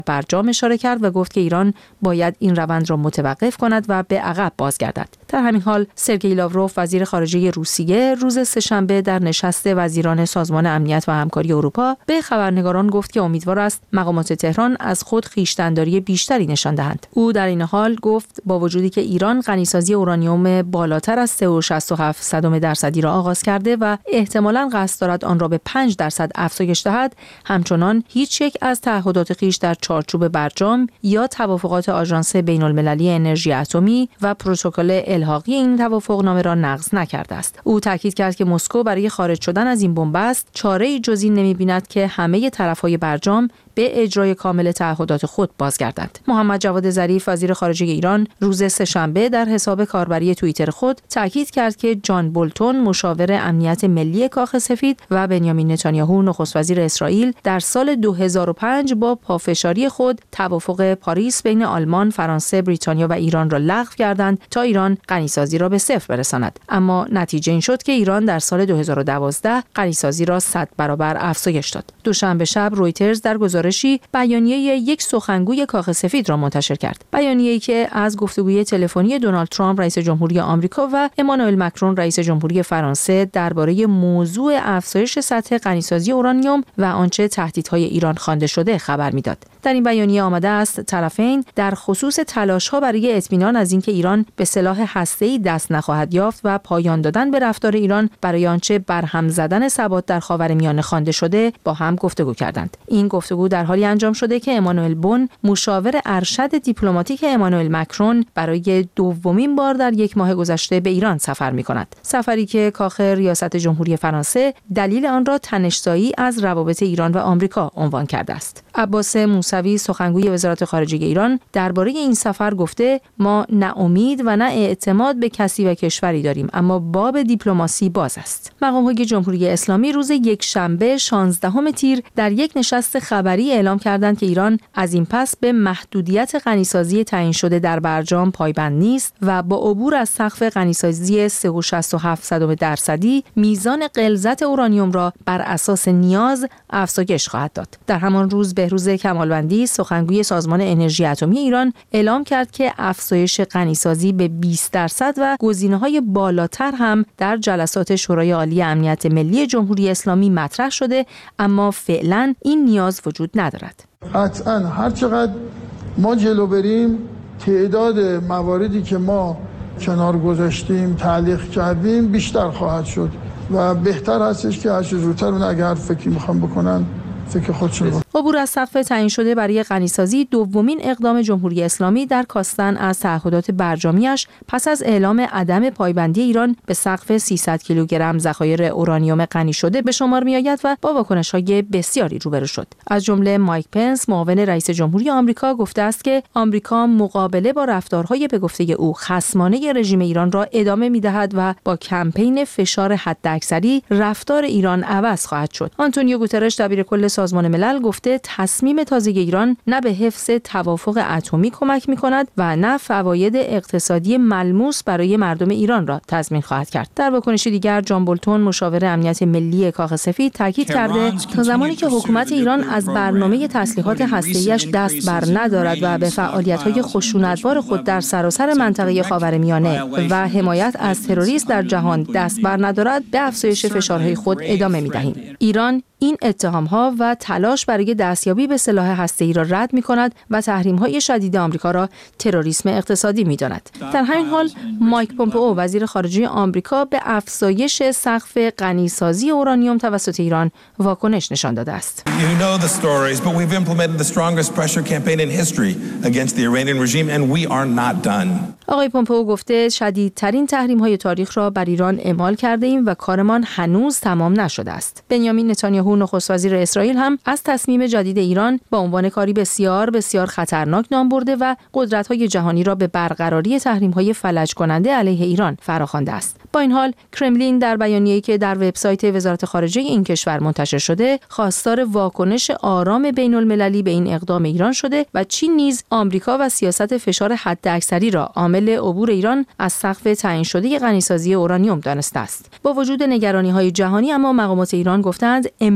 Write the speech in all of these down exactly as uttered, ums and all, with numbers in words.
برجام اشاره کرد و گفت که ایران باید این روند را متوقف کند و به عقب بازگردد. در همین حال سرگئی لاوروف وزیر خارجه روسیه روز سه‌شنبه در نشست وزیران سازمان امنیت و همکاری اروپا به خبرنگاران گفت که امیدوار است مقامات تهران از خود خویشتن‌داری بیشتری نشان دهند. او در این حال گفت با وجودی که ایران غنیسازی اورانیوم بالاتر از سه و شصت و هفت صدم درصدی را آغاز کرده و احتمالاً قصد دارد آن را به پنج درصد افزایش دهد، همچنان هیچ یک از تعهدات خویش در چارچوب برجام یا توافقات آژانس بین‌المللی انرژی اتمی و پروتکل الحاقی این توافقنامه را نقض نکرده است. او تاکید کرد که مسکو برای خارج شدن از این بنبست چاره‌ای جز این نمی‌بیند که همه طرف‌های برجام به اجرای کامل تعهدات خود بازگردند. محمد جواد ظریف وزیر خارجه ایران روز سه‌شنبه در حساب کاربری توییتر خود تاکید کرد که جان بولتون مشاور امنیت ملی کاخ سفید و بنیامین نتانیاهو نخست وزیر اسرائیل در سال دو هزار و پنج با پافشاری خود توافق پاریس بین آلمان، فرانسه، بریتانیا و ایران را لغو کردند تا ایران غنیسازی را به صفر برساند. اما نتیجه این شد که ایران در سال دو هزار و دوازده غنیسازی را صد برابر افزایش داد. دوشنبه شب رویترز در گزارشی بیانیه یک سخنگوی کاخ سفید را منتشر کرد. بیانیه‌ای که از گفتگوی تلفنی دونالد ترامپ رئیس جمهوری آمریکا و امانوئل مکرون رئیس جمهوری فرانسه درباره موضوع افزایش سطح غنیسازی اورانیوم و آنچه تهدیدهای ایران خوانده شده خبر می‌داد. در این بیانیه آمده است طرفین در خصوص تلاش‌ها برای اطمینان از اینکه ایران به سلاح هسته‌ای دست نخواهد یافت و پایان دادن به رفتار ایران برای آنچه برهم زدن ثبات در خاورمیانه خوانده شده با هم گفتگو کردند. این گفتگو در حالی انجام شده که امانوئل بون مشاور ارشد دیپلماتیک امانوئل مکرون برای دومین بار در یک ماه گذشته به ایران سفر می‌کند. سفری که کاخ ریاست جمهوری فرانسه دلیل آن را تنش‌زایی از روابط ایران و آمریکا عنوان کرده است. عباس موسوی سخنگوی وزارت خارجه ایران درباره این سفر گفته ما نه امید و نه اعتماد به کسی و کشوری داریم، اما باب دیپلماسی باز است. مقام‌های جمهوری اسلامی روز یکشنبه شانزدهم تیر در یک نشست خبری اعلام کردند که ایران از این پس به محدودیت غنیسازی تعیین شده در برجام پایبند نیست و با عبور از سقف غنیسازی سه و شصت و هفت صدم درصدی میزان غلظت اورانیوم را بر اساس نیاز افزایش خواهد داد. در همان روز بهروز کمالوندی سخنگوی سازمان انرژی اتمی ایران اعلام کرد که افزایش غنیسازی به بیست درصد و گزینه‌های بالاتر هم در جلسات شورای عالی امنیت ملی جمهوری اسلامی مطرح شده، اما فعلا این نیاز وجود ندارد. قطعاً هر چقدر ما جلو بریم تعداد مواردی که ما کنار گذاشتیم تعلیق کردیم بیشتر خواهد شد و بهتر هستش که هر چه زودتر اون اگر فکری میخوام بکنن فکر خودشون. عبور از سقف تعیین شده برای غنیسازی دومین اقدام جمهوری اسلامی در کاستن از تعهدات برجامیش پس از اعلام عدم پایبندی ایران به سقف سیصد کیلوگرم ذخایر اورانیوم غنی شده به شمار میآید و با واکنش‌های بسیاری روبرو شد. از جمله مایک پنس معاون رئیس جمهوری آمریکا گفته است که آمریکا مقابله با رفتارهای به گفته او خصمانه رژیم ایران را ادامه می‌دهد و با کمپین فشار حداکثری رفتار ایران عوض خواهد شد. آنتونیو گوترش دبیرکل سازمان ملل گفته تصمیم تازه ایران نه به حفظ توافق اتمی کمک می‌کند و نه فواید اقتصادی ملموس برای مردم ایران را تضمین خواهد کرد. در واکنش دیگر جان بولتون مشاور امنیت ملی کاخ سفید تاکید کرده تا زمانی که حکومت ایران از برنامه تسلیحات هسته‌ایش دست بر ندارد و به فعالیت‌های خشونت‌بار خود در سراسر منطقه خاورمیانه و حمایت از تروریسم در جهان دست بر ندارد به افزایش فشارهای خود ادامه می‌دهیم. ایران این اتهام‌ها و تلاش برای دستیابی به سلاح هسته‌ای را رد می‌کند و تحریم‌های شدید آمریکا را تروریسم اقتصادی می‌داند. در همین حال مایک پومپئو وزیر خارجه آمریکا به افزایش سقف غنیسازی اورانیوم توسط ایران واکنش نشان داده است. You know the stories, but we've implemented the strongest pressure campaign in history against the Iranian regime and we are not done. آقای پومپئو گفته شدیدترین تحریم‌های تاریخ را بر ایران اعمال کرده ایم و کارمان هنوز تمام نشده است. بنیامین نتانیاهو نخست وزیر اسرائیل هم از تصمیم جدید ایران با عنوان کاری بسیار بسیار خطرناک نام برده و قدرت‌های جهانی را به برقراری تحریم‌های فلج کننده علیه ایران فراخوانده است. با این حال کرملین در بیانیه‌ای که در وبسایت وزارت خارجه این کشور منتشر شده خواستار واکنش آرام بین‌المللی به این اقدام ایران شده و چین نیز آمریکا و سیاست فشار حداکثری را عامل عبور ایران از سقف تعیین شده غنیسازی اورانیوم دانسته است. با وجود نگرانی‌های جهانی اما مقامات ایران گفتند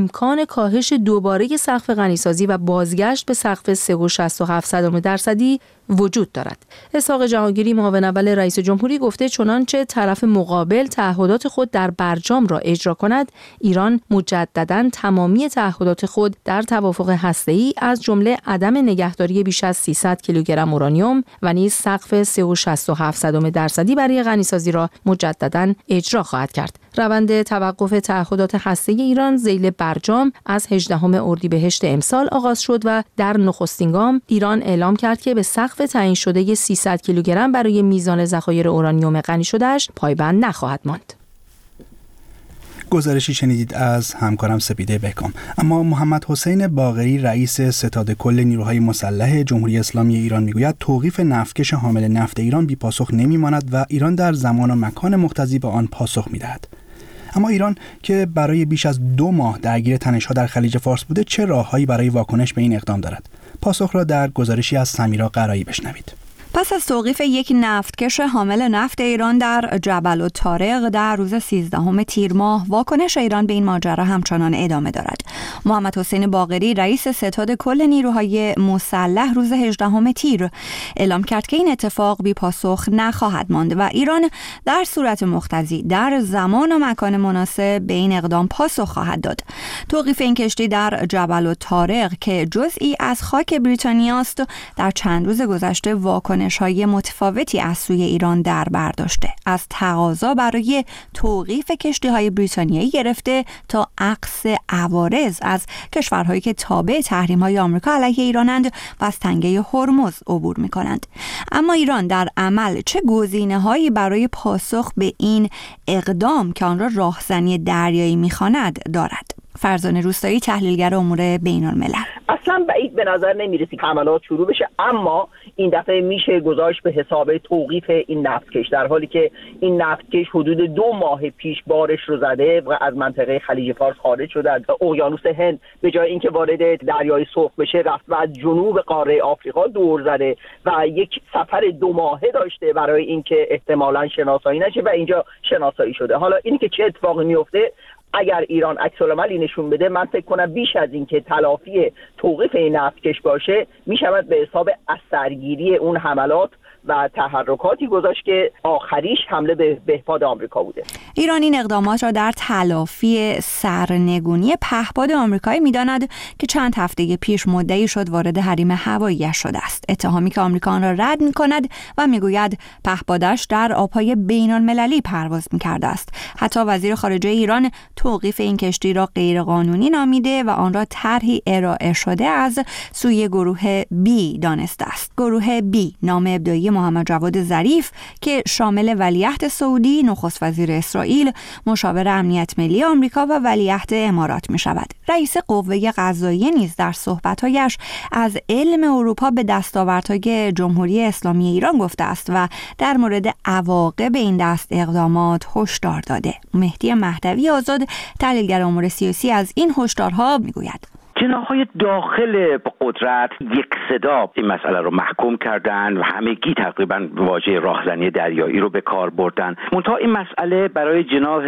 امکان کاهش دوباره سقف غنیسازی و بازگشت به سقف سه و شصت و هفت صدم درصدی وجود دارد. اسحاق جهانگیری معاون اول رئیس جمهوری گفته چنانچه طرف مقابل تعهدات خود در برجام را اجرا کند، ایران مجدداً تمامی تعهدات خود در توافق هسته‌ای از جمله عدم نگهداری بیش از سیصد کیلوگرم اورانیوم و نیز سقف سه و شصت و هفت صدم درصدی برای غنیسازی را مجدداً اجرا خواهد کرد. روند توقف تعهدات هسته‌ای ایران ذیل برجام از هجدهم اردیبهشت امسال آغاز شد و در نخستین گام ایران اعلام کرد که به سقف تعیین شده سیصد کیلوگرم برای میزان ذخایر اورانیوم غنی شده‌اش پایبند نخواهد ماند. گزارشی شنیدید از همکارم سپیده بهکام. اما محمد حسین باقری رئیس ستاد کل نیروهای مسلح جمهوری اسلامی ایران میگوید توقیف نفتکش حامل نفت ایران بی پاسخ نمیماند و ایران در زمان و مکان مقتضی به آن پاسخ میدهد. اما ایران که برای بیش از دو ماه درگیر تنش‌ها در خلیج فارس بوده، چه راههایی برای واکنش به این اقدام دارد؟ پاسخ را در گزارشی از سمیرا قرایی بشنوید. پس از توقیف یک نفتکش حامل نفت ایران در جبل الطارق در روز سیزدهم تیر ماه، واکنش ایران به این ماجرا همچنان ادامه دارد. محمد حسین باقری رئیس ستاد کل نیروهای مسلح روز هجدهم تیر اعلام کرد که این اتفاق بی پاسخ نخواهد ماند و ایران در صورت مقتضی در زمان و مکان مناسب به این اقدام پاسخ خواهد داد. توقیف این کشتی در جبل الطارق که جزئی از خاک بریتانیا است، در چند روز گذشته واکنش های متفاوتی از سوی ایران در بر داشته، از تقاضا برای توقیف کشتی‌های بریتانیایی گرفته تا عکس عوارض از کشورهایی که تابع تحریم‌های آمریکا علیه ایرانند و از تنگه هرمز عبور می‌کنند. اما ایران در عمل چه گزینه‌هایی برای پاسخ به این اقدام که آن را راهزنی دریایی می‌خواند دارد؟ فرزانه روستایی، تحلیلگر امور بین‌الملل: اصلا بعید به نظر نمیرسید حملات شروع بشه، اما این دفعه میشه گذاشت به حساب توقیف این نفتکش، در حالی که این نفتکش حدود دو ماه پیش بارش رو زده و از منطقه خلیج فارس خارج شده، از اقیانوس هند به جای اینکه وارد دریای سرخ بشه رفت و از جنوب قاره آفریقا دور زده و یک سفر دو ماهه داشته برای اینکه احتمالاً شناسایی نشه و اینجا شناسایی شده. حالا اینی که چه اتفاقی میفته اگر ایران عکس‌العملی نشون بده، من فکر کنم بیش از این که تلافی توقیف این نفتکش باشه، میشود به حساب اثرگیری اون حملات و تحرکاتی گذاشت که آخریش حمله به بهپاد آمریکا بوده. ایران این اقدامات را در تلافی سرنگونی پهپاد آمریکایی می‌داند که چند هفته پیش مدعی شد وارد حریم هوایی‌اش شده است، اتهامی که آمریکا آن را رد می‌کند و می‌گوید پهپادش در آب‌های بین‌المللی پرواز می‌کرده است. حتی وزیر خارجه ایران توقیف این کشتی را غیرقانونی نامیده و آن را طرحی ارائه شده از سوی گروه بی دانسته است. گروه بی نام ابتدایی محمد جواد ظریف که شامل ولیعهد سعودی، نخست وزیر اسرائیل، مشاور امنیت ملی آمریکا و ولیعهد امارات می شود. رئیس قوه قضاییه نیز در صحبت‌هایش از علم اروپا به دستاوردهای جمهوری اسلامی ایران گفته است و در مورد عواقب این دست اقدامات هشدار داده. مهدی مهدوی آزاد، تحلیلگر امور سیاسی، از این هشدارها میگوید: جناح‌های داخل قدرت یک صدا این مسئله رو محکوم کردن و همگی تقریبا واژه راهزنی دریایی رو به کار بردن. منتها این مسئله برای جناح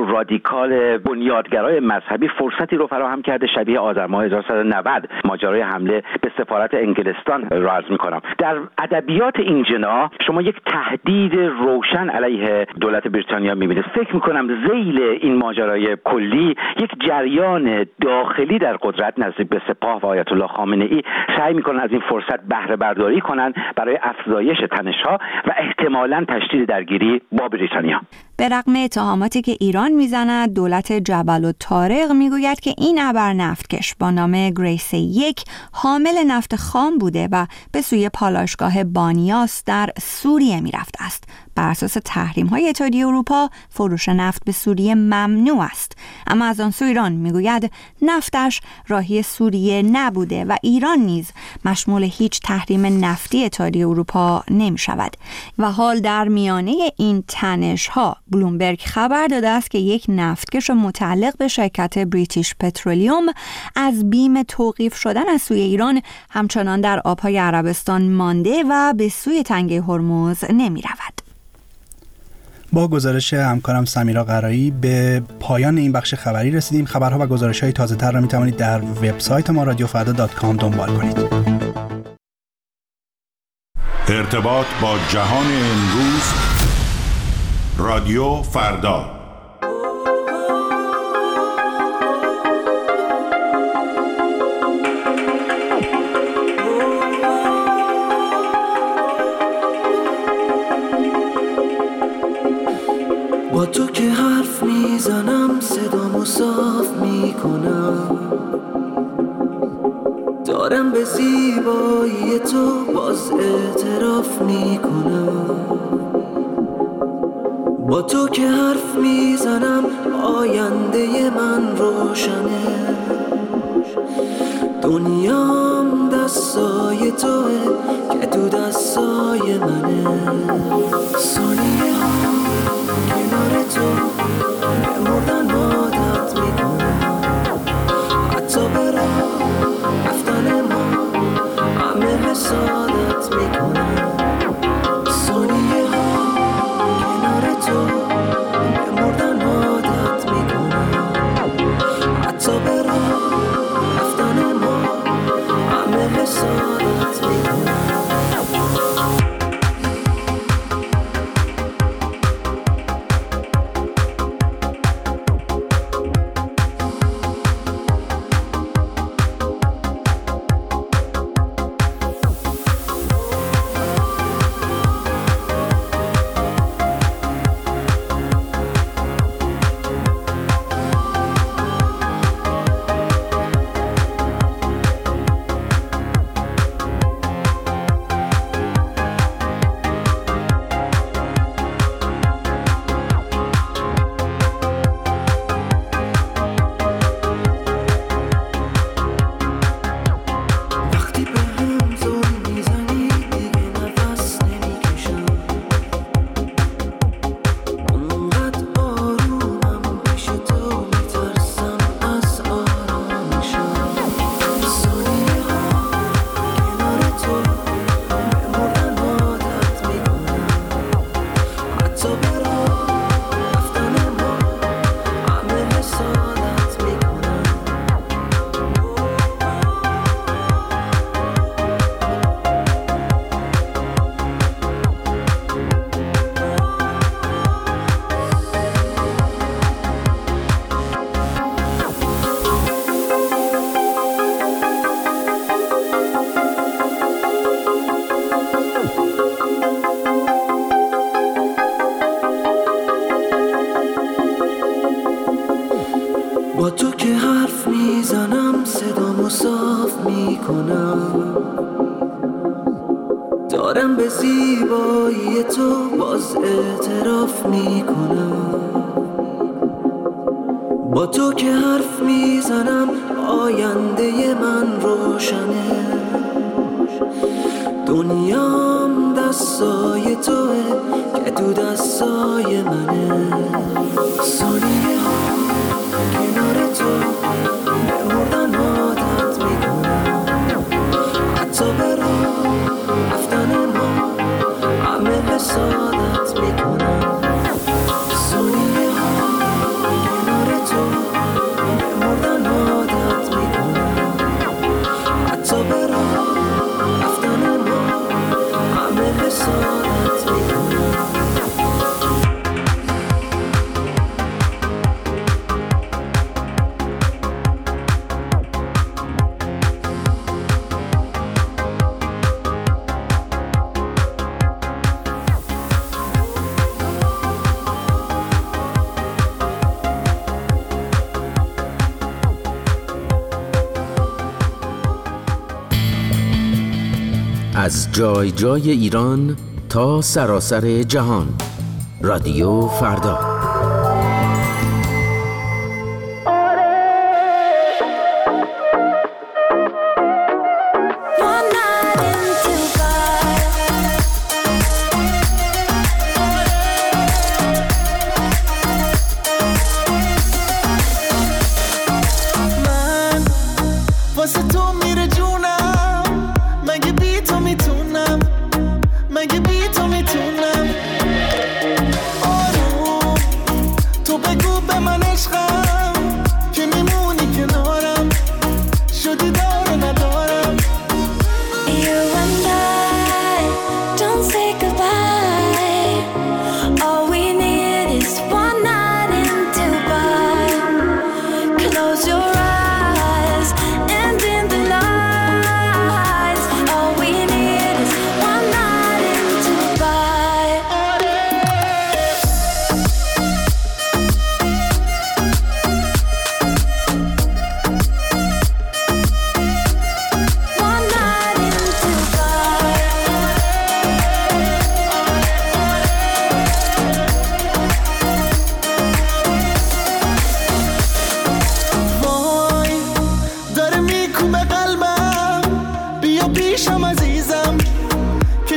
رادیکال بنیادگرای مذهبی فرصتی رو فراهم کرده شبیه آذر ماه هزار و سیصد و نود ماجرای حمله به سفارت انگلستان را عرض می‌کنم. در ادبیات این جناح شما یک تهدید روشن علیه دولت بریتانیا می‌بینید. فکر می‌کنم ذیل این ماجرای کلی یک جریان داخلی در قدرت نزدیک به سپاه و آیت الله خامنه‌ای سعی میکنن از این فرصت بهره برداری کنن برای افزایش تنش‌ها و احتمالاً تشدید درگیری با بریتانیا. به رغم اتهاماتی که ایران میزند، دولت جبل الطارق میگوید که این ابر نفتکش با نام گریس یک حامل نفت خام بوده و به سوی پالایشگاه بانیاس در سوریه میرفت است. بر اساس تحریم‌های اتحادیه اروپا فروش نفت به سوریه ممنوع است، اما از آن سو ایران میگوید نفتش راهی سوریه نبوده و ایران نیز مشمول هیچ تحریم نفتی اتحادیه اروپا نمی‌شود. و حال در میانه این تنش‌ها بلومبرگ خبر داده است که یک نفتکش متعلق به شرکت بریتیش پترولیوم از بیم توقیف شدن از سوی ایران همچنان در آب‌های عربستان مانده و به سوی تنگه هرمز نمی‌رود. با گزارش همکارم سمیرا قرایی به پایان این بخش خبری رسیدیم. خبرها و گزارش‌های تازه‌تر را می‌توانید در وبسایت ما رادیو فردا دات کام دنبال کنید. ارتباط با جهان امروز، رادیو فردا. با تو که حرف میزنم صدامو صاف میکنم، دارم به زیبایی تو باز اعتراف میکنم. با تو که حرف میزنم آینده من روشنه، دنیام دستای توه که تو دستای منه. ثانیه ها کنار تو به مردن عادت میکنم، حتی به راه رفتن ما همه حسادت میکنم. ثانیه ها کنار تو به مردن عادت میکنم، حتی به راه رفتن ما همه حسادت میکنم. با تو که حرف میزنم صدامو صاف میکنم، دارم به زیبایی تو باز اعتراف میکنم. با تو که حرف میزنم آینده من روشنه، دنیام دستای توه که تو دستای منه. ثانیه ها کنار تو به مردن عادت میکنم، حتی به راه رفتن ما همه حسادت میکنم. ثانیه ها کنار تو به مردن عادت میکنم، حتی به راه رفتن ما همه حسادت میکنم. از جای جای ایران تا سراسر جهان، رادیو فردا. مگه بی تو میتونم؟ آره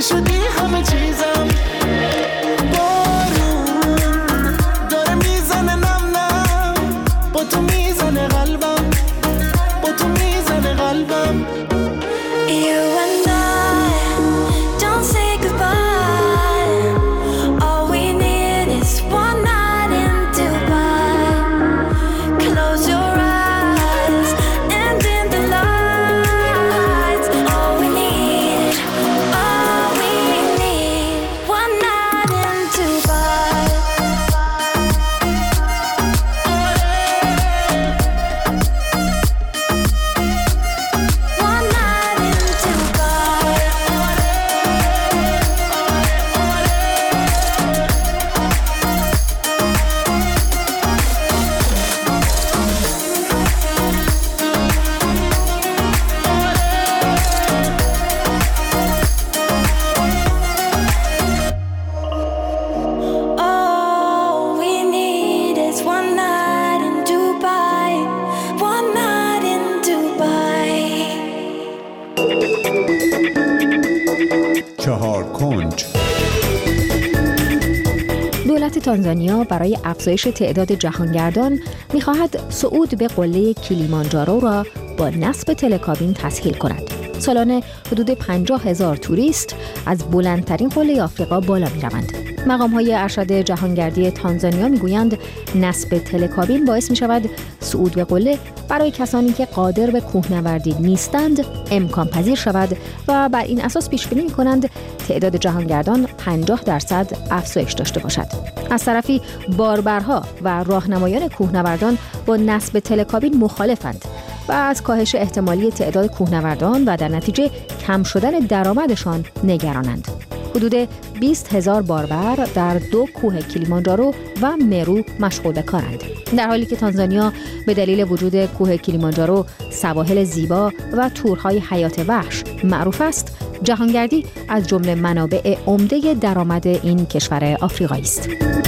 که شدی همه چیزم. بارون داره میزنه نم نم، با تو میزنه قلبم، با تو میزنه قلبم. You and I don't say goodbye. All we need is one night in Dubai. Close your eyes and dim the lights. All we need, all we need, one night in Dubai. One night in Dubai. All we need is one night in Dubai. One night in Dubai. چهار کنج. دولت تانزانیا برای افزایش تعداد جهانگردان می‌خواهد صعود به قله کلیمانجارو را با نصب تلکابین تسهیل کند. سالانه حدود پنجاه هزار توریست از بلندترین قله آفریقا بالا می‌روند. مقام‌های ارشد جهانگردی تانزانیا می‌گویند نصب تلکابین باعث می‌شود صعود به قله برای کسانی که قادر به کوهنوردی نیستند امکان پذیر شود و بر این اساس پیش بینی می‌کنند تعداد جهانگردان پنجاه درصد افزایش داشته باشد. از طرفی باربرها و راهنمایان کوهنوردان با نصب تلکابین مخالفند و از کاهش احتمالی تعداد کوهنوردان و در نتیجه کم شدن درآمدشان نگرانند. حدود بیست هزار باربر در دو کوه کلیمانجارو و مرو مشغول به کارند. در حالی که تانزانیا به دلیل وجود کوه کلیمانجارو، سواحل زیبا و تورهای حیات وحش معروف است، جهانگردی از جمله منابع عمده درآمد این کشور آفریقایی است.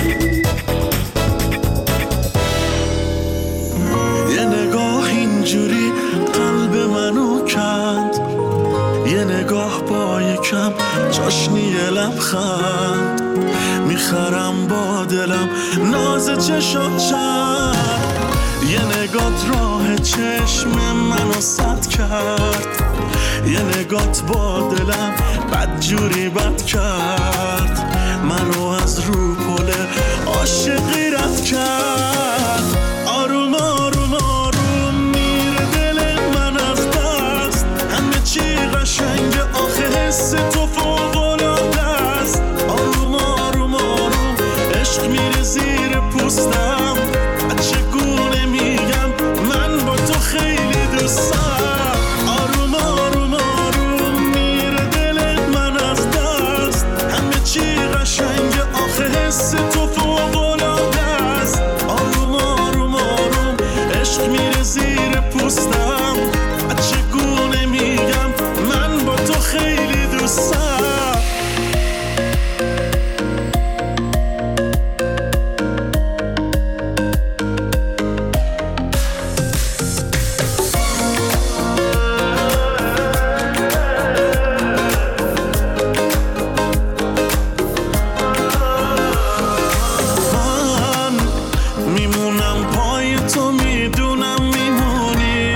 یه نگاه اینجوری قلب منو کند، یه نگاه با یکم چاشنی لبخند، میخرم با دلم ناز چشات چند. یه نگات راه چشم منو سد کرد، یه نگات با دلم بدجوری بد کرد، منو از رو پل عاشقی رد کرد. آروم آروم آروم میره دل من از دست، همه چی قشنگ آخه حس تو فوق‌العاده است. آروم آروم آروم عشق میره زیر پوستم، چگونه میگم من با تو خیلی دوستم. آروم آروم آروم میره دل من از دست، همه چی قشنگ آخه حس تو فوق‌العاده است. آروم آروم آروم عشق میره زیر پوستم، چگونه میگم من با تو خیلی دوستم. من میمونم پای تو، میدونم میمونی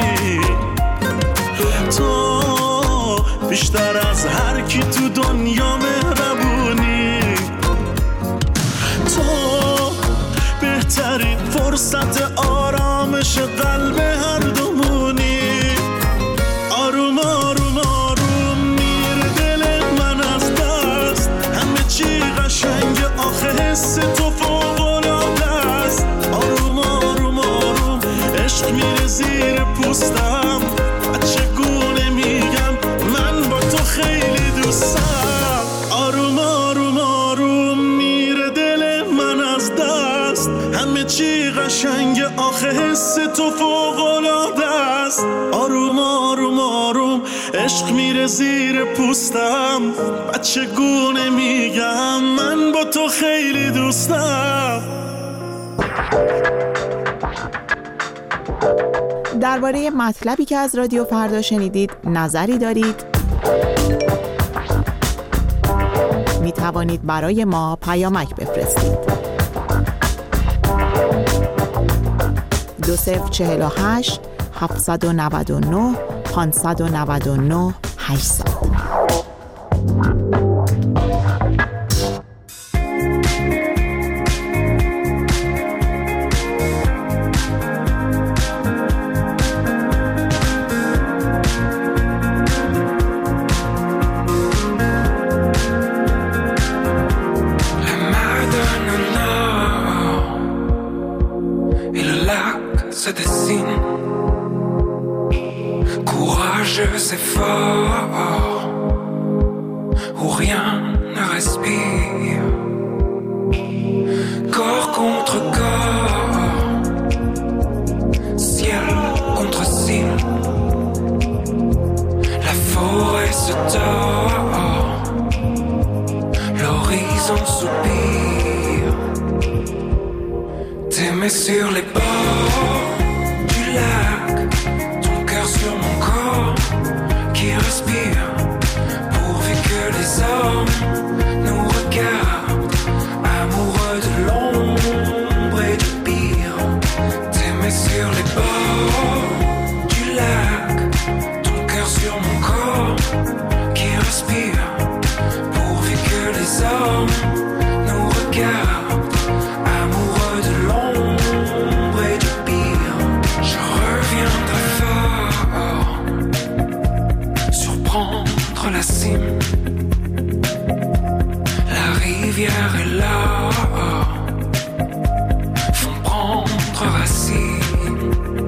تو، بیشتر از هر کی تو دنیا مهربونی تو، بهترین فرصت آرامش قلب هر دومونی. آروم آروم آروم میره دل من از دست، همه چی قشنگ آخه حس تو فوق‌العاده است. آروم آروم آروم عشق میره زیر پوستم، چگونه میگم من با تو خیلی دوستم. آروم آروم آروم میره دل من از دست، همه چی قشنگ آخه حس تو فوق‌العاده است. آروم آروم آروم عشق میره زیر پوستم، چگونه میگم من با تو خیلی دوستم. درباره مطلبی که از رادیو فردا شنیدید نظری دارید؟ توانید برای ما پیامک بفرستید. دو صفر چهل و هشت هفتصد و نود و نه پانصد و نود و نه هشتصد. Se dessine, courageux et fort, où rien ne respire, corps contre corps, ciel contre ciel, la forêt se tord, l'horizon soupire, t'aimer sur les bords du lac, ton cœur sur mon corps qui respire, pourvu que les hommes nous regardent, amoureux de l'ombre et du pire. T'aimer sur les bords du lac, ton cœur sur mon corps qui respire, pourvu que les hommes nous regardent, amoureux de l'ombre et du pire. Je reviendrai fort, surprendre la cime, la rivière est là, font prendre racine.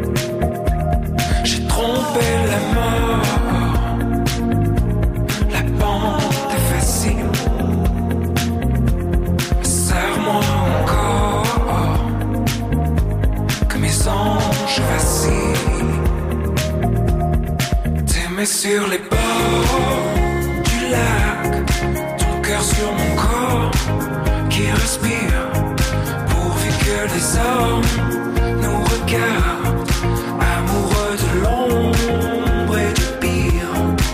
J'ai trompé la mort, la pente est facile, serre-moi encore, que mes anges vacillent. T'aimer sur les bords du lac, ton cœur sur mon corps qui respire, pourvu que les hommes nous regardent, amoureux de l'ombre et du pire.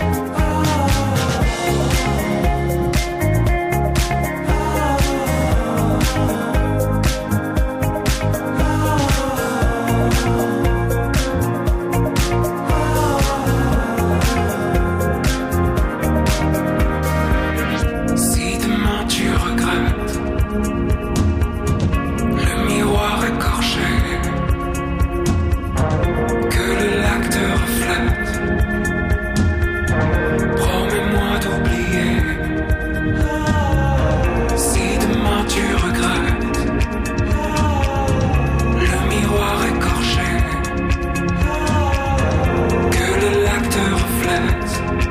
Si demain tu regrettes le miroir écorché, que le lac te reflète, promets-moi d'oublier. Si demain tu regrettes le miroir écorché, que le lac te reflète,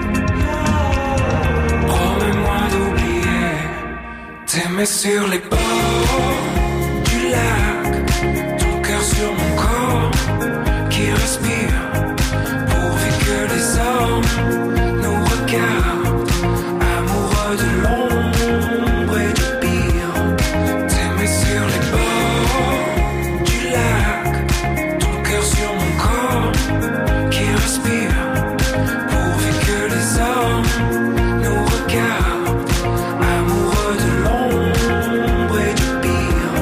promets-moi d'oublier. T'aimer sur les bords du lac, ton cœur sur mon corps qui respire, pourvu que les hommes nous regardent, amoureux de l'ombre et du pire. T'aimer sur les bords du lac, ton cœur sur mon corps qui respire, pourvu que les hommes nous regardent, amoureux de l'ombre et du pire.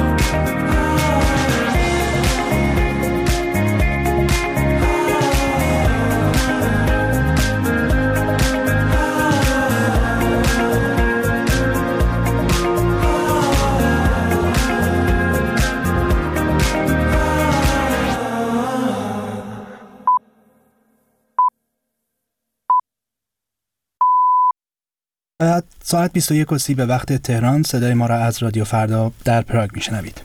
ساعت بیست و یک و سی به وقت تهران. صدای ما را از رادیو فردا در پراگ میشنوید.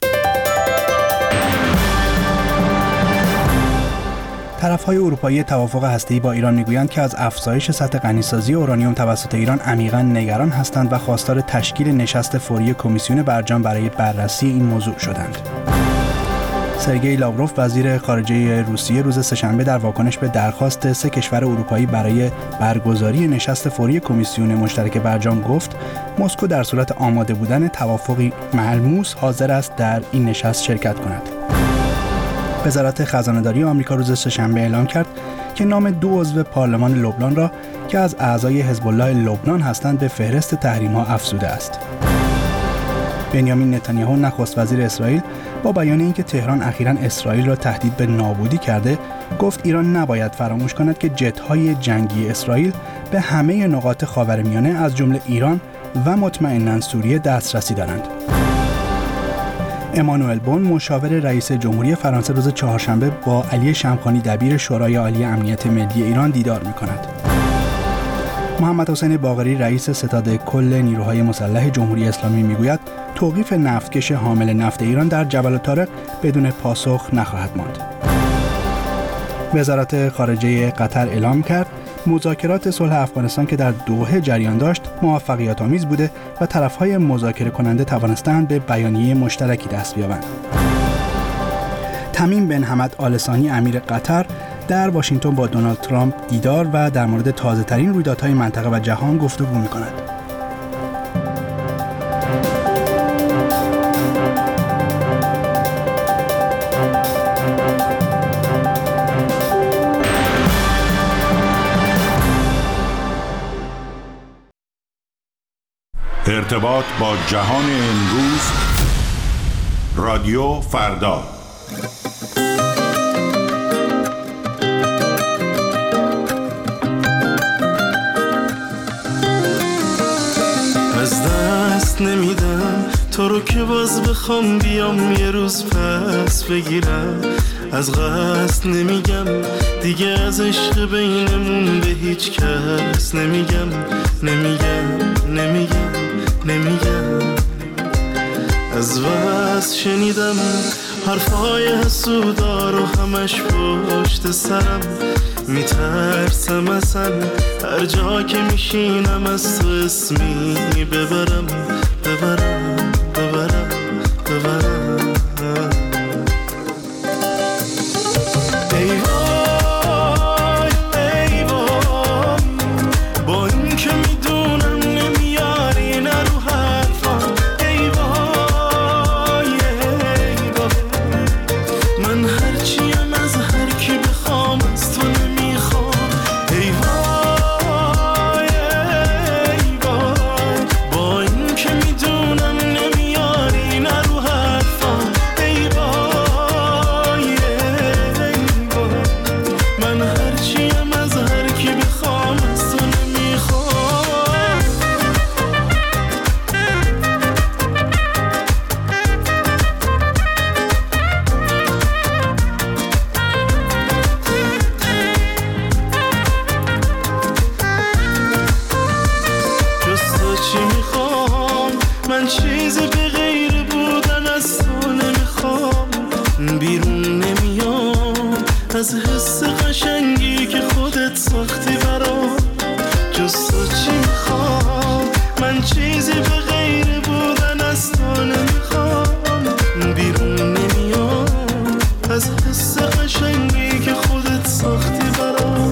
طرف‌های اروپایی توافق هسته‌ای با ایران میگویند که از افزایش سطح غنیسازی اورانیوم توسط ایران عمیقاً نگران هستند و خواستار تشکیل نشست فوری کمیسیون برجام برای بررسی این موضوع شدند. سرگئی لاوروف وزیر خارجه روسیه روز سه‌شنبه در واکنش به درخواست سه کشور اروپایی برای برگزاری نشست فوری کمیسیون مشترک برجام گفت مسکو در صورت آماده بودن توافقی ملموس حاضر است در این نشست شرکت کند. وزارت خزانه‌داری آمریکا روز سه‌شنبه اعلام کرد که نام دو عضو پارلمان لبنان را که از اعضای حزب الله لبنان هستند به فهرست تحریم‌ها افزوده است. بنیامین نتانیاهو نخست وزیر اسرائیل با بیان اینکه تهران اخیراً اسرائیل را تهدید به نابودی کرده، گفت ایران نباید فراموش کند که جت‌های جنگی اسرائیل به همه نقاط خاورمیانه از جمله ایران و مطمئناً سوریه دسترسی دارند. امانوئل بون مشاور رئیس جمهوری فرانسه روز چهارشنبه با علی شمخانی دبیر شورای عالی امنیت ملی ایران دیدار می‌کند. محمد حسین باقری رئیس ستاد کل نیروهای مسلح جمهوری اسلامی میگوید توقیف نفتکش حامل نفت ایران در جبل الطارق بدون پاسخ نخواهد ماند. وزارت خارجه قطر اعلام کرد مذاکرات صلح افغانستان که در دوحه جریان داشت موفقیت آمیز بوده و طرف‌های مذاکره کننده توانستند به بیانیه مشترکی دست بیابند. تمیم بن حمد آل ثانی امیر قطر در واشنگتن با دونالد ترامپ دیدار و در مورد تازه‌ترین رویدادهای منطقه و جهان گفتگو می‌کند. ارتباط با جهان امروز رادیو فردا. از دست نمیدم تو رو که باز بخوام بیام یه روز پس بگیرم، از قصد نمیگم دیگه از عشق بینمون به هیچ کس نمیگم نمیگم نمیگم نمیگم از وز شنیدم حرفای حسودا رو همش پشت سرم، میترسم اصلا هر جا که میشینم از تو اسمی ببرم ببرم ببرم ببرم ای وای ای وای با این که میدونم نمیاری نه رو حرفم، ای وای ای وای من هرچیم از هر کی بخوام از تو نمیخوام، ای وای ای وای با این که میدونم نمیاری نه رو حرفم، ای وای ای وای من هرچیم از هر کی بخوام از تو نمیخوام. جز تو چی میخوام من چیزی به غیر بودن از تو نمیخوام، بیرون نمیام از حس قشنگی که خودت ساختی برام، جز تو چی میخوام من چیزی به غیر بودن از تو نمیخوام، بیرون نمیام از حس قشنگی که خودت ساختی برام،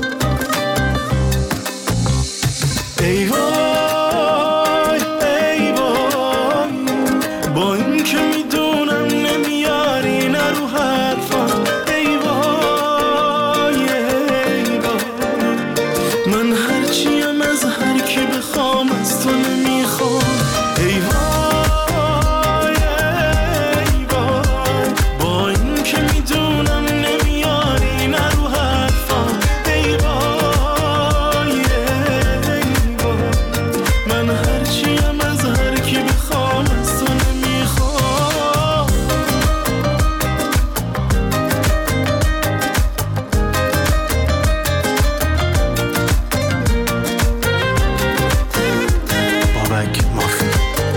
ای وای ای وای با این که میدونم نمیاری نه رو حرفم، ای وای ای وای من هرچیم از هر کی بخوام از تو نمیخوام، ای وای ای وای با این که میدونم نمیاری نه رو حرفم، ای وای ای وای من هرچیم از هر کی بخوام از تو نمیخوام. بابک مافی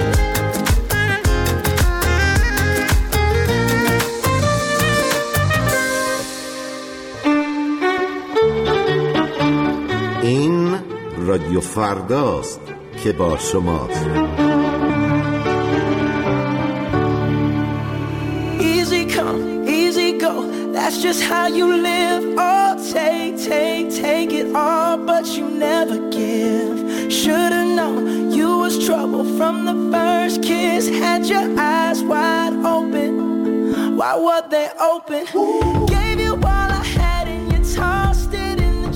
این رادیو فرداست که با شماست. Easy come, easy go, that's just how you live. Oh, take, take, take it all, but you never give. Should've known you was trouble from the first kiss. Had your eyes wide open, why were they open? Gave you all I had and you tossed it in the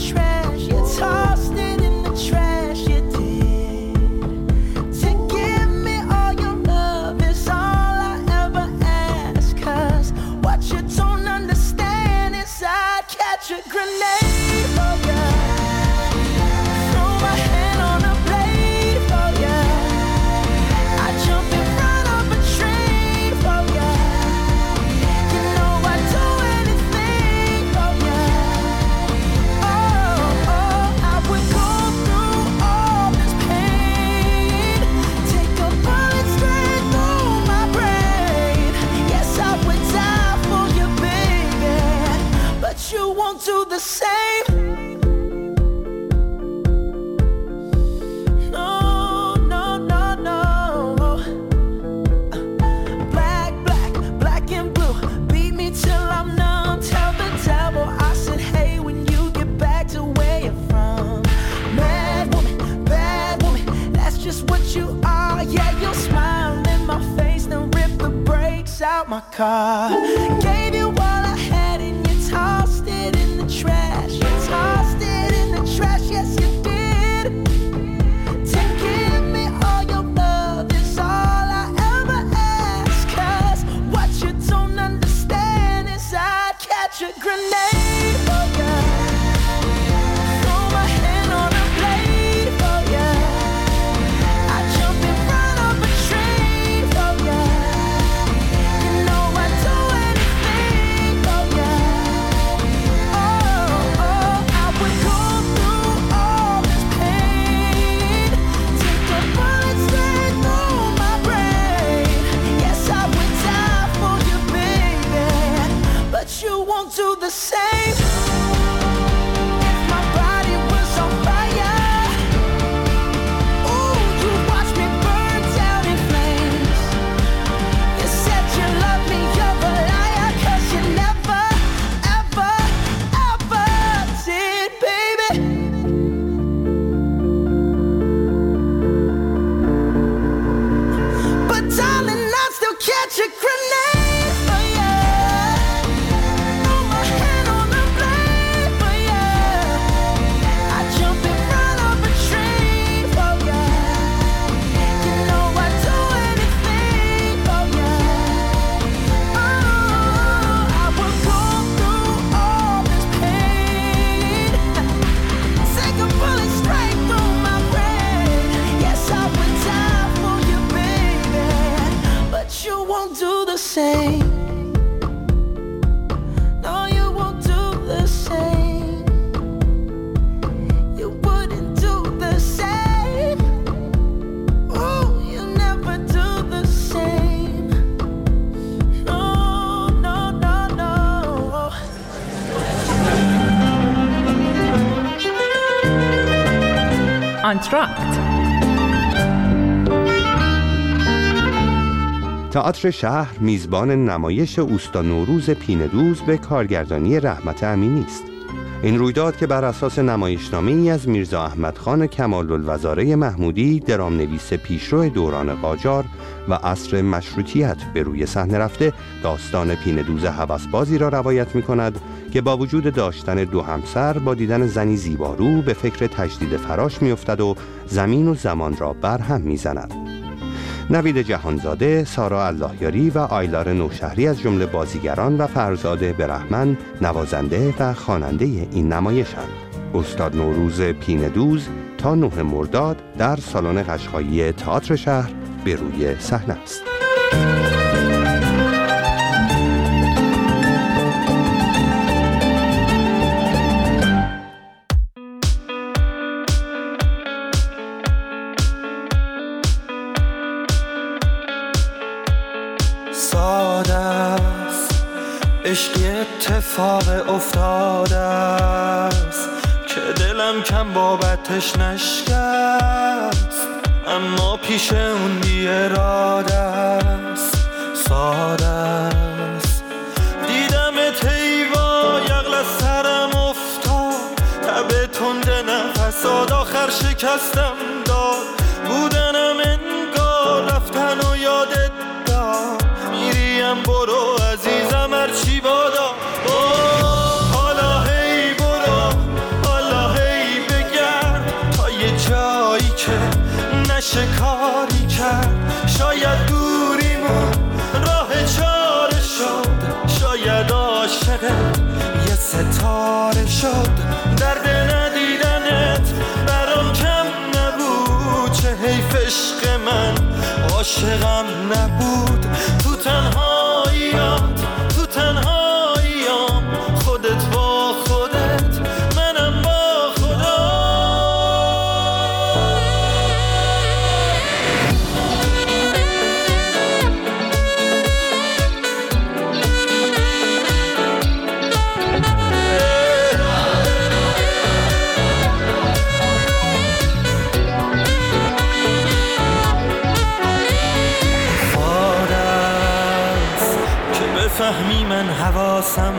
just what you are. Yeah, you'll smile in my face, then rip the brakes out my car. Gave you all I had and you tossed it in the trash. You tossed it in the trash, yes you did. To give me all your love is all I ever ask. Cause what you don't understand is I'd catch a grenade for ya. Throw my hand on a blade for ya. I'd jump in front of a train for ya. You know I'd do anything for ya. Oh, oh, I would go through all this pain. Take a bullet straight through my brain. Yes, I would die for you, baby. But you won't do the same. If my body was on fire, ooh, you watch me burn down in flames. You said you love me, you're a liar, cause you never, ever, ever did, baby. But darling, I'd still catch a grenade for ya. Throw my hand on the blade for ya. I'd jump in front of a train for ya. You know I'd do anything for ya. Oh, I would go through all this pain. Take a bullet straight through my brain. Yes, I would die for you, baby. But you won't do the same. No, you won't do the same. You wouldn't do the same. Oh, you never do the same. No, no, no, no. آنتراکت. تئاتر شهر میزبان نمایش اوستا نوروز پینه‌دوز به کارگردانی رحمت امینی است. این رویداد که بر اساس نمایشنامه‌ای از میرزا احمدخان کمال‌الوزاره محمودی، درام‌نویس پیشرو دوران قاجار و عصر مشروطیت به روی صحنه رفته، داستان پینه‌دوز هوسبازی را روایت می‌کند که با وجود داشتن دو همسر با دیدن زنی زیبارو به فکر تجدید فراش می‌افتد و زمین و زمان را برهم می‌زند. نوید جهانزاده، سارا اللهیاری و آیلار نوشهری از جمله بازیگران و فرزاد برهمن نوازنده و خواننده این نمایشند. استاد نوروز پینه‌دوز تا نه مرداد در سالن قشقایی تئاتر شهر به روی صحنه است. عشقی اتفاق افتاده است که دلم کم بابتش نشکست، اما پیش اون بی اراده است. ساده است دیدم تیوا یغل از سرم افتاد، تب تند نفساد آخر شکستم داد. بودنم انگار رفتن و یادت داد، میریم برو عزیزم هرچی بادا. حالا هی برو، حالا هی بگرد تا یه جایی که نشه کاری کرد. شاید دوریمون راه چاره شد، شاید عاشقت یه ستاره شد. درد ندیدنت برام کم نبود، چه حیف عشق من عاشقم نبود. تو تنهاییات تو تنهاییام، خودت با خودت منم با خدا. فهمی من حواسم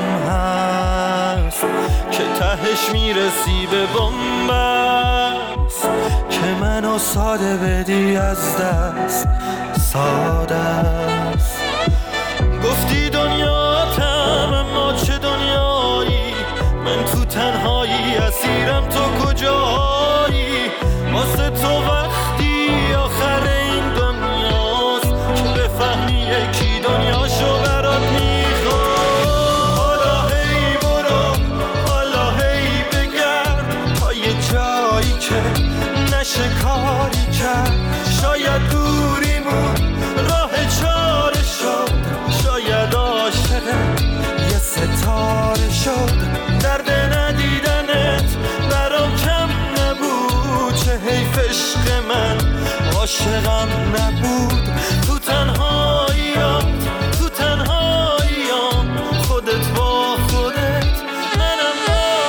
هست که تهش میرسی به بنبست، که منو ساده بدی از دست ساده است. گفتی دنیاتم اما چه دنیایی، من تو تنهایی اسیرم تو کجایی. واسه تو وقتی آخر این دنیاست که بفهمی یکی دنیاشو برات میخواد. حالا هی برو حالا هی بگرد تا یه جایی که نشه کاری کرد. شاید دوریمون راه چاره شد، شاید عاشقت یه ستاره شد. درد ندیدنت برام کم نبود، چه حیف عشق من عاشقم نبود. تو تنهاییام تو تنهاییام خودت با خودت منم با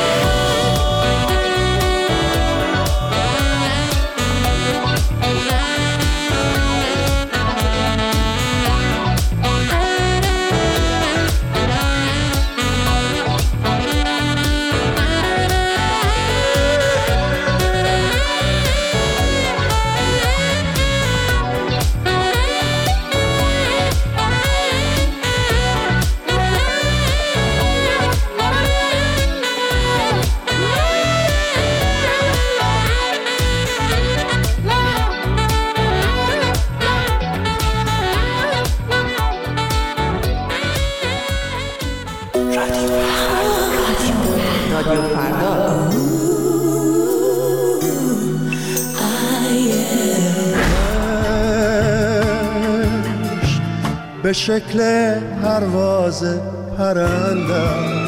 به شکل پرواز پرنده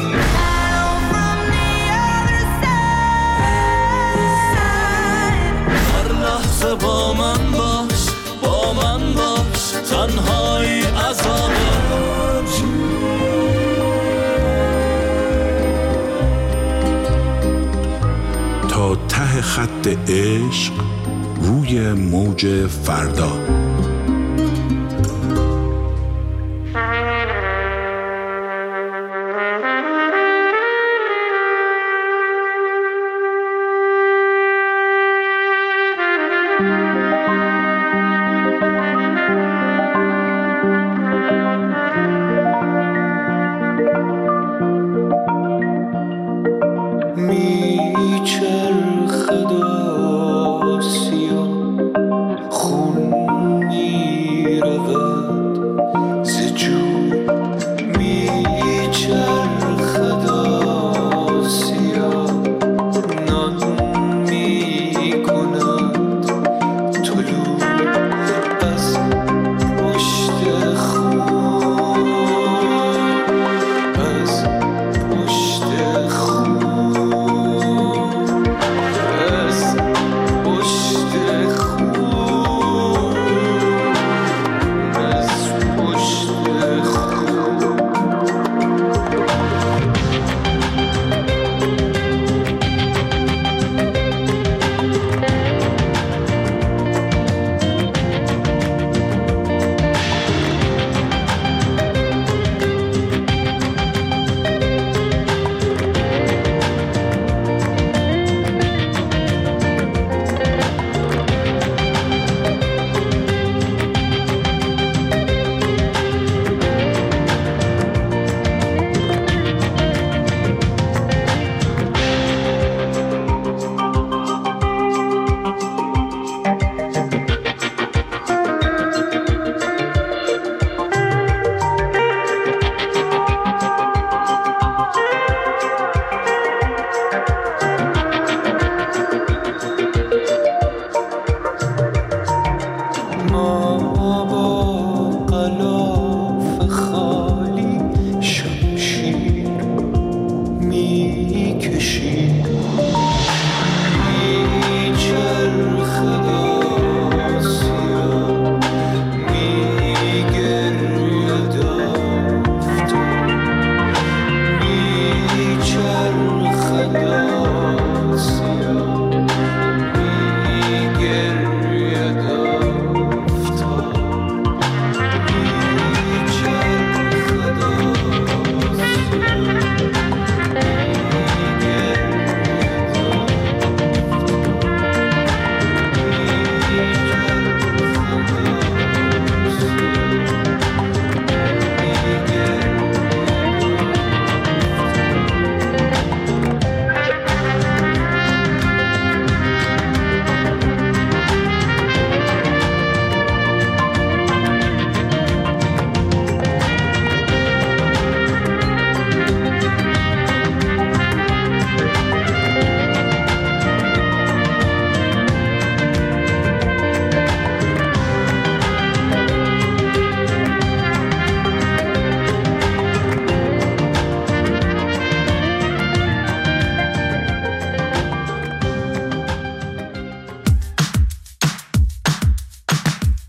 هر لحظه با من باش با من باش، تنهایی عذابه. تا ته خط عشق روی موج فردا. کند طلوع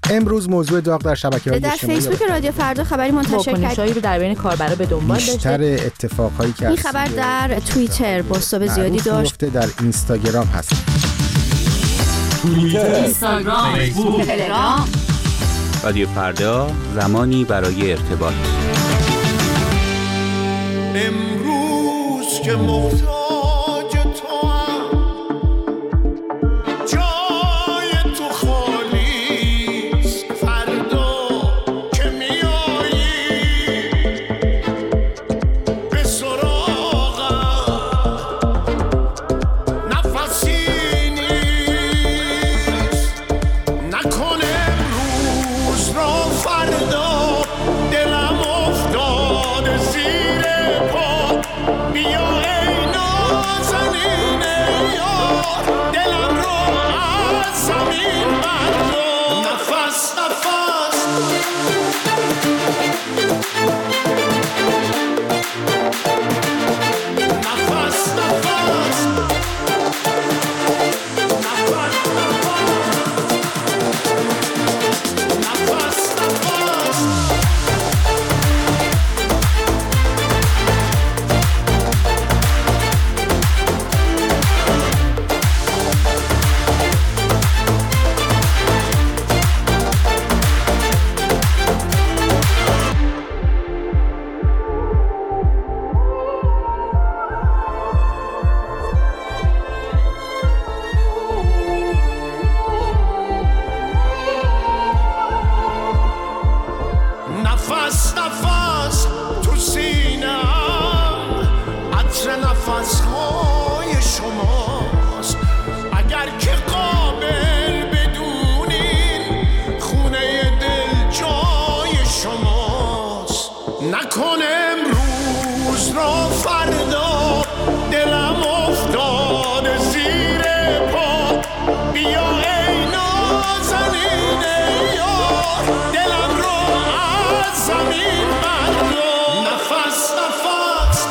امروز موضوع داغ در شبکه‌های در اجتماعی فیسبوک رادیو فردا خبری منتشر کرد. واکنشایی رو در بین کاربرا به دنبال داشته. بیشتر اتفاقایی که این خبر در توییتر بازتاب زیادی داشت. در اینستاگرام هست. توییتر، اینستاگرام، فیسبوک، تلگرام. رادیو فردا، زمانی برای ارتباط. امروز که محتاج تو هم جای تو خالیست، فردا که میایی به سراغم نفسی نیست، نکن امروز را فردا دلم افتاده زیر پا، بیا ای نازنین یار دلم رو از زمین بردار، نفس نفس نفس نفس نفس نفس تو سینم، عطر نفسهای شماست، اگر که قابل بدونین خونه دل جای شماست، نکن امروز را فردا دلم افتاده زیر پا، بیا ای نازنین یار دلم رو زمین بردار، نفس نفس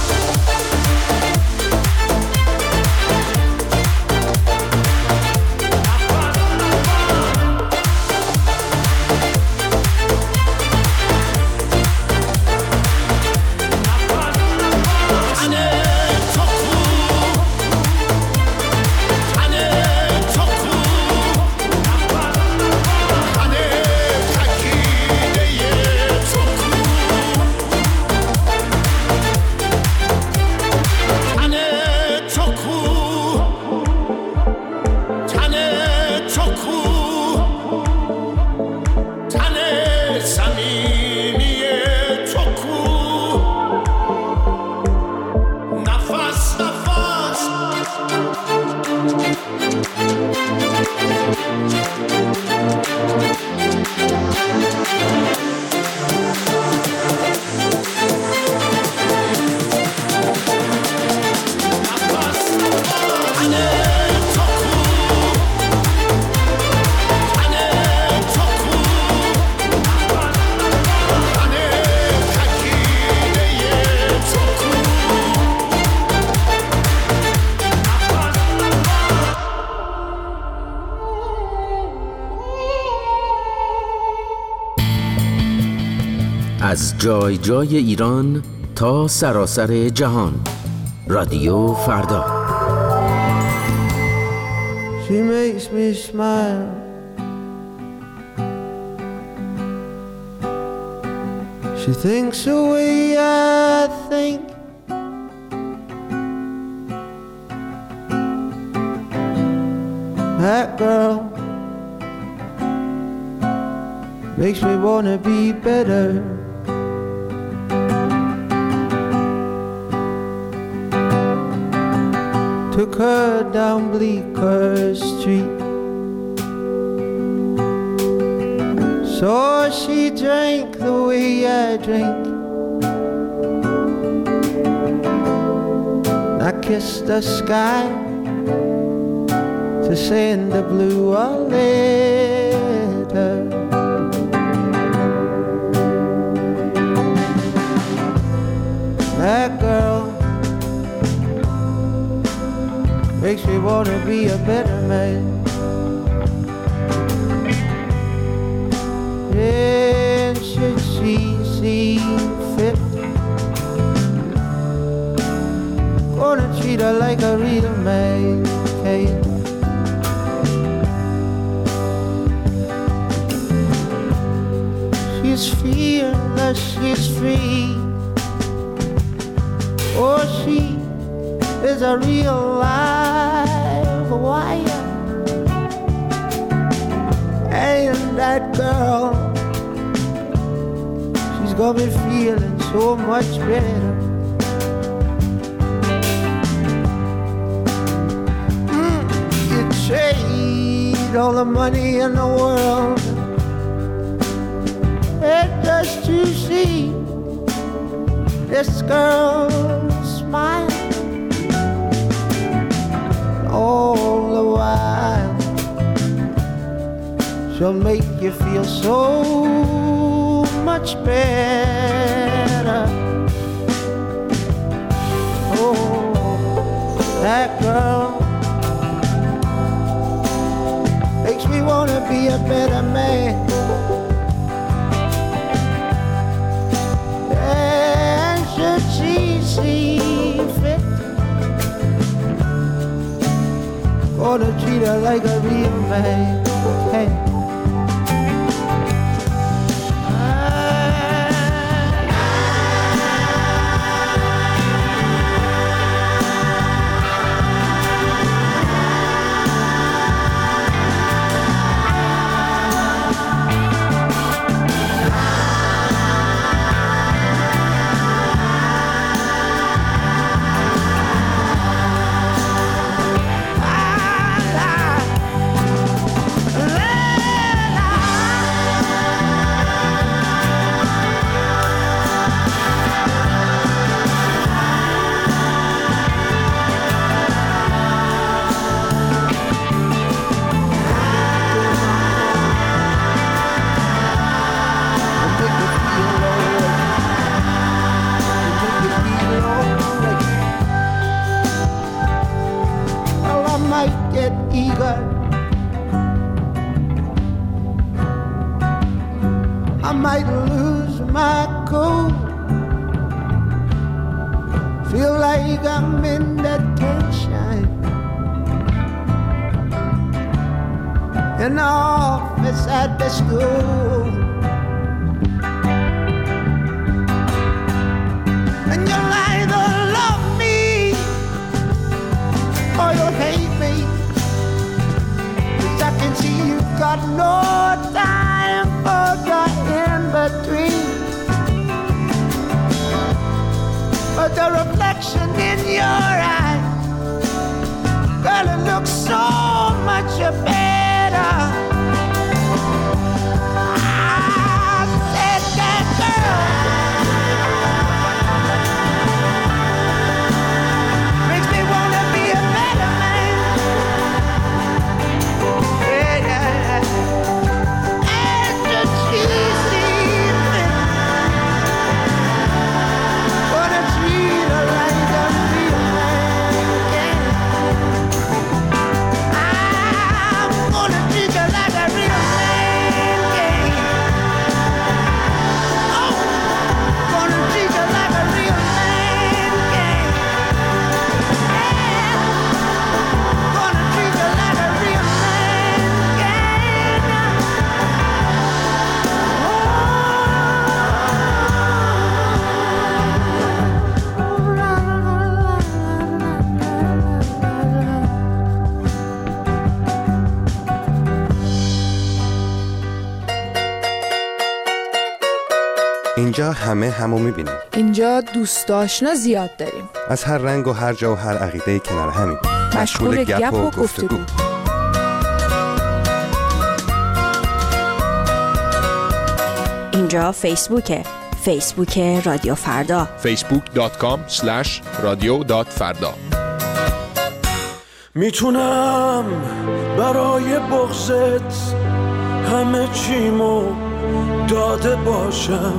از جای جای ایران تا سراسر جهان. رادیو فردا. She makes me smile. She thinks the way I think. That girl makes me wanna be better. Took her down Bleecker Street, so she drank the way I drink. I kissed the sky to send the blue a letter. That girl makes me wanna be a better man. is fearless, she's free. Oh, she is a real live wire. And that girl, she's got me feeling so much better. Mm, you trade all the money in the world and just to see this girl smile. All the while she'll make you feel so much better. Oh, that girl makes me wanna be a better man. And should she see fit, gonna treat her like a real man. Hey. I might lose my cool. Feel like I'm in that tension in the office at the school. And you'll either love me or you'll hate me, 'cause I can see you've got no time for the in between. But the reflection in your eyes, girl, it looks so much better. I said that girl makes me wanna be a better man. Yeah, yeah. And the cheesy thing, wanna treat her like a real man. Yeah. I'm gonna treat her like a real man. Yeah. Oh, gonna treat her like a real man. Yeah. Yeah. Gonna treat her like a real man. اینجا همه همو میبینیم. اینجا دوست آشنا زیاد داریم. از هر رنگ و هر جا و هر عقیده کنار همیم. مشغول گپ و گفتگو. اینجا فیسبوکه. فیسبوک رادیو فردا. فیسبوک دات کام اسلش رادیو دات فردا. میتونم برای بغضت همه چیمو داده باشم،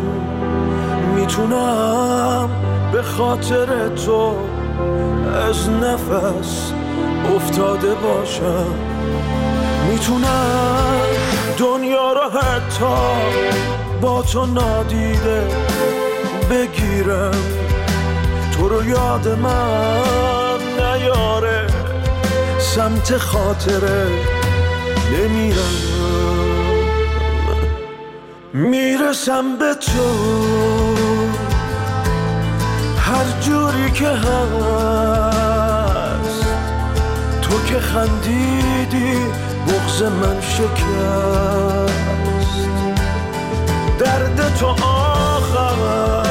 میتونم به خاطر تو از نفس افتاده باشم، میتونم دنیا رو حتی با تو نادیده بگیرم، تو رو یاد من نیاره، سمت خاطره نمیرم. میرسه میرسم به تو هر جوری که هست، تو که خندیدی بغض من شکست، درد تو آخر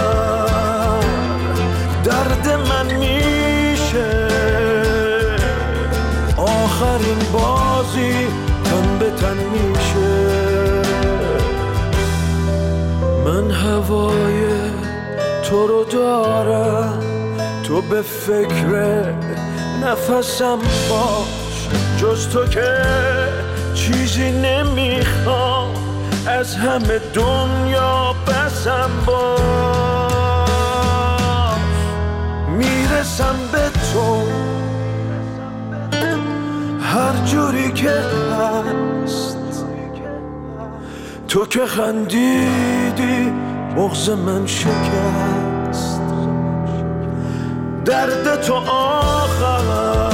درد من میشه، آخرین بازی تن به تن میشه. من هوای تو رو دارم، تو به فکر نفسم باش، جز تو که چیزی نمیخوام، از همه دنیا بسم باش. میرسم به تو هر جوری که هست، تو که خندیدی بغض من شکست، درد تو آخر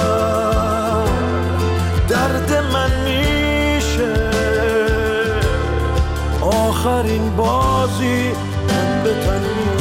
درد من میشه، آخرین بازی تن به تن میشه.